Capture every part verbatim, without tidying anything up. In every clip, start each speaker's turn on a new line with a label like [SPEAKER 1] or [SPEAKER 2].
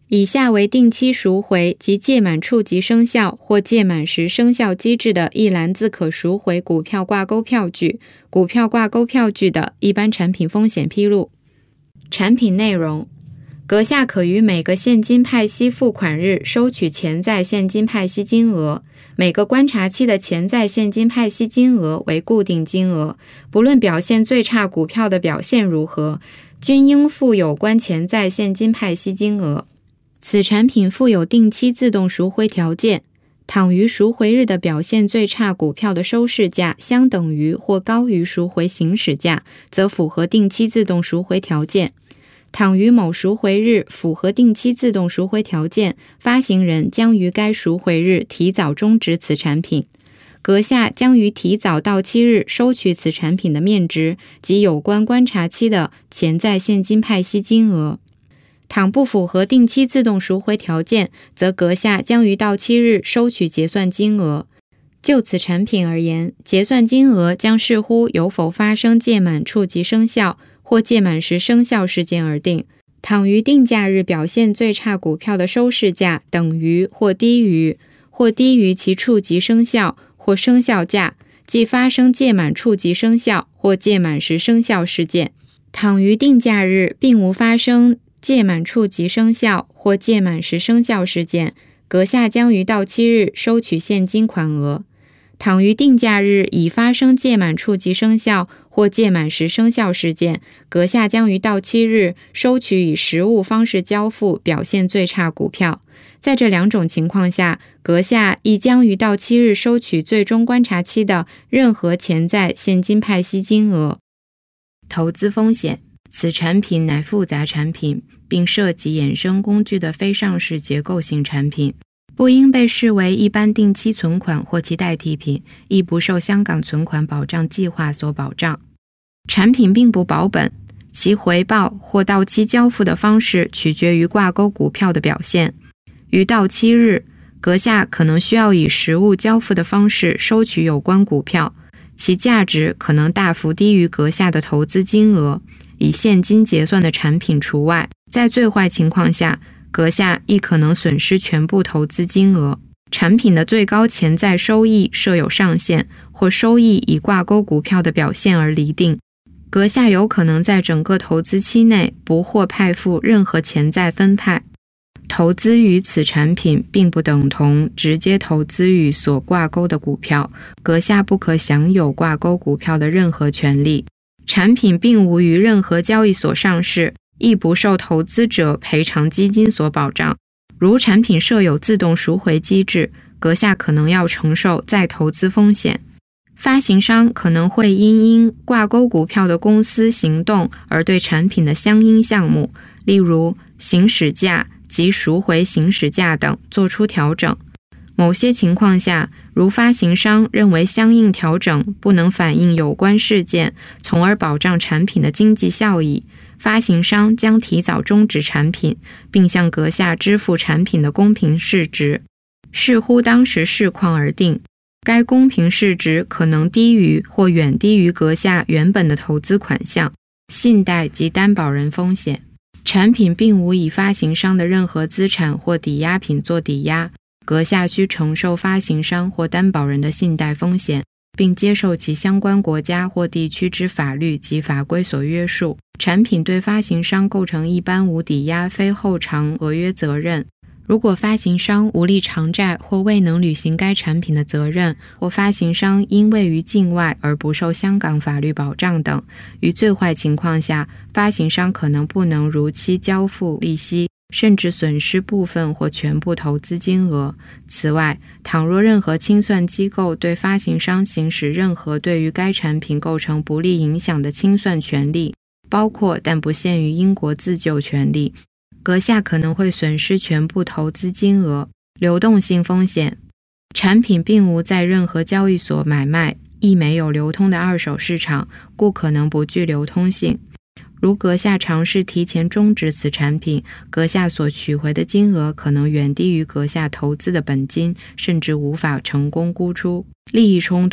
[SPEAKER 1] 以下为定期赎回及届满处即生效或届满时生效机制的一篮子可赎回股票挂钩票据、股票挂钩票据的一般产品风险披露。产品内容：阁下可于每个现金派息付款日收取潜在现金派息金额，每个观察期的潜在现金派息金额为固定金额，不论表现最差股票的表现如何，均应付有关潜在现金派息金额。此产品附有定期自动赎回条件，倘于赎回日的表现最差股票的收市价相等于或高于赎回行使价，则符合定期自动赎回条件。倘于某赎回日符合定期自动赎回条件，发行人将于该赎回日提早终止此产品。阁下将于提早到期日收取此产品的面值及有关观察期的潜在现金派息金额。倘不符合定期自动赎回条件，则阁下将于到期日收取结算金额。就此产品而言，结算金额将视乎有否发生届满处即生效或届满时生效事件而定。倘于定价日表现最差股票的收市价等于或低于或低于其处即生效或生效价，即发生届满处即生效或届满时生效事件。倘于定价日并无发生届满处即生效或届满时生效事件，阁下将于到期日收取现金款额。倘于定价日已发生届满处即生效或届满时生效事件，阁下将于到期日收取以实物方式交付表现最差股票。在这两种情况下，阁下亦将于到期日收取最终观察期的任何潜在现金派息金额。投资风险：此产品乃复杂产品，并涉及衍生工具的非上市结构性产品，不应被视为一般定期存款或其代替品，亦不受香港存款保障计划所保障。产品并不保本，其回报或到期交付的方式取决于挂钩股票的表现。于到期日，阁下可能需要以实物交付的方式收取有关股票，其价值可能大幅低于阁下的投资金额，以现金结算的产品除外。在最坏情况下，阁下亦可能损失全部投资金额。产品的最高潜在收益设有上限，或收益以挂钩股票的表现而厘定。阁下有可能在整个投资期内不获派付任何潜在分派。投资于此产品并不等同直接投资于所挂钩的股票，阁下不可享有挂钩股票的任何权利。产品并无于任何交易所上市，亦不受投资者赔偿基金所保障。如产品设有自动赎回机制，阁下可能要承受再投资风险。发行商可能会因因挂钩股票的公司行动而对产品的相应项目，例如行使价及赎回行使价等做出调整。某些情况下，如发行商认为相应调整不能反映有关事件，从而保障产品的经济效益，发行商将提早终止产品，并向阁下支付产品的公平市值，视乎当时市况而定。该公平市值可能低于或远低于阁下原本的投资款项。信贷及担保人风险：产品并无以发行商的任何资产或抵押品做抵押，阁下需承受发行商或担保人的信贷风险，并接受其相关国家或地区之法律及法规所约束。产品对发行商构成一般无抵押非后偿违约责任。如果发行商无力偿债或未能履行该产品的责任，或发行商因位于境外而不受香港法律保障等，于最坏情况下，发行商可能不能如期交付利息，甚至损失部分或全部投资金额。此外，倘若任何清算机构对发行商行使任何对于该产品构成不利影响的清算权利，包括但不限于英国自救权利，阁下可能会损失全部投资金额。流动性风险：产品并无在任何交易所买卖，亦没有流通的二手市场，故可能不具流通性。如阁下尝试提前终止此产品，阁下所取回的金额可能远低于阁下投资的本金，甚至无法成功沽出。利益冲突：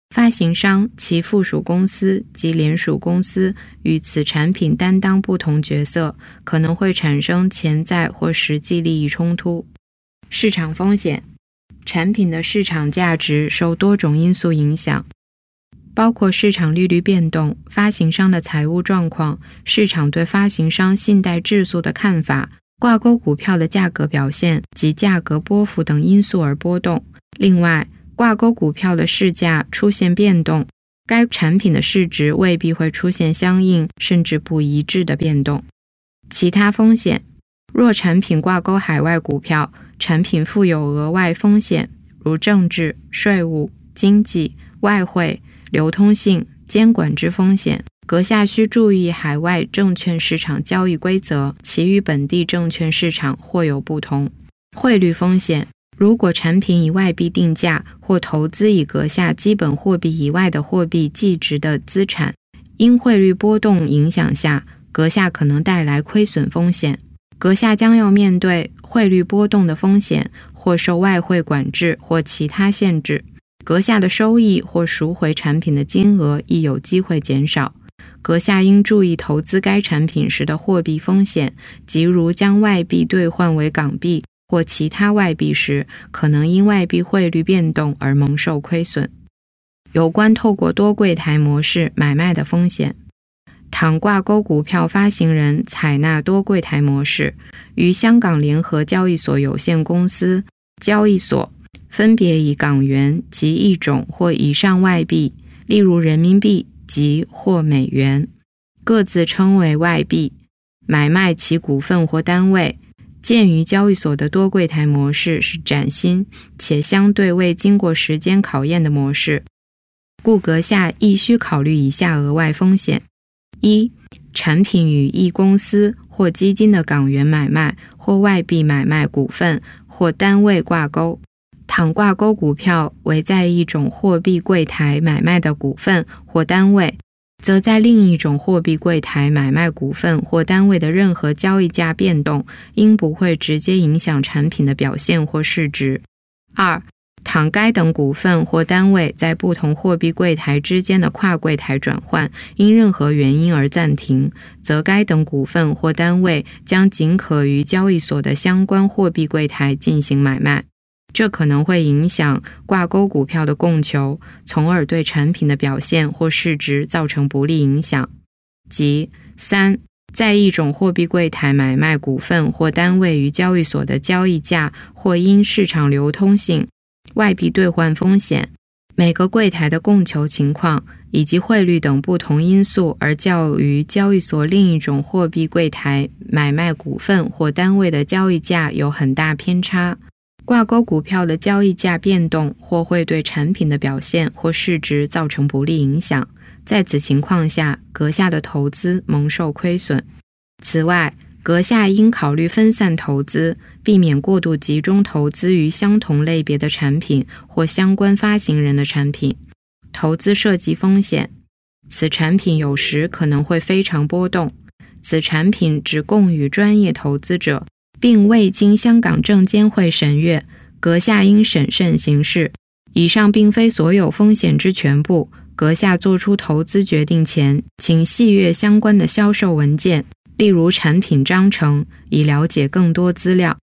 [SPEAKER 1] 发行商、其附属公司及联属公司与此产品担当不同角色，可能会产生潜在或实际利益冲突。市场风险，产品的市场价值受多种因素影响，包括市场利率变动、发行商的财务状况、市场对发行商信贷质素的看法、挂钩股票的价格表现及价格波幅等因素而波动。另外，挂钩股票的市价出现变动，该产品的市值未必会出现相应甚至不一致的变动。其他风险，若产品挂钩海外股票，产品负有额外风险，如政治、税务、经济、外汇、流通性、监管之风险。阁下需注意海外证券市场交易规则，其与本地证券市场或有不同。汇率风险，如果产品以外币定价或投资以阁下基本货币以外的货币计值的资产，因汇率波动影响下，阁下可能带来亏损风险。阁下将要面对汇率波动的风险，或受外汇管制或其他限制。阁下的收益或赎回产品的金额亦有机会减少。阁下应注意投资该产品时的货币风险，即如将外币兑换为港币或其他外币时，可能因外币汇率变动而蒙受亏损。有关透过多柜台模式买卖的风险，倘挂钩股票发行人采纳多柜台模式，于香港联合交易所有限公司交易所分别以港元及一种或以上外币，例如人民币及或美元，各自称为外币，买卖其股份或单位。鉴于交易所的多柜台模式是崭新且相对未经过时间考验的模式，故阁下亦需考虑以下额外风险：一、产品与一公司或基金的港元买卖或外币买卖股份或单位挂钩。倘挂钩股票为在一种货币柜台买卖的股份或单位，则在另一种货币柜台买卖股份或单位的任何交易价变动，应不会直接影响产品的表现或市值。二、倘该等股份或单位在不同货币柜台之间的跨柜台转换因任何原因而暂停，则该等股份或单位将仅可于交易所的相关货币柜台进行买卖。这可能会影响挂钩股票的供求，从而对产品的表现或市值造成不利影响。即三、在一种货币柜台买卖股份或单位于交易所的交易价，或因市场流通性、外币兑换风险、每个柜台的供求情况以及汇率等不同因素而较于交易所另一种货币柜台买卖股份或单位的交易价有很大偏差。挂钩股票的交易价变动或会对产品的表现或市值造成不利影响，在此情况下，阁下的投资蒙受亏损。此外，阁下应考虑分散投资，避免过度集中投资于相同类别的产品或相关发行人的产品。投资涉及风险，此产品有时可能会非常波动，此产品只供予专业投资者，并未经香港证监会审阅，阁下应审慎行事。以上并非所有风险之全部，阁下做出投资决定前，请细阅相关的销售文件，例如产品章程，以了解更多资料。